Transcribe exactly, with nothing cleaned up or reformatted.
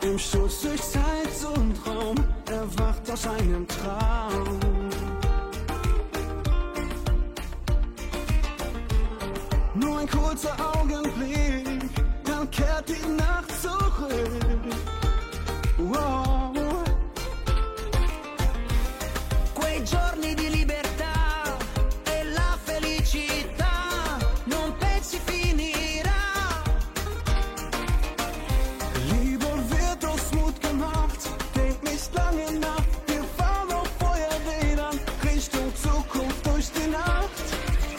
Im Schutz durch Zeit und Raum, erwacht aus einem Traum. Nur ein kurzer Augenblick, dann kehrt die Nacht zurück.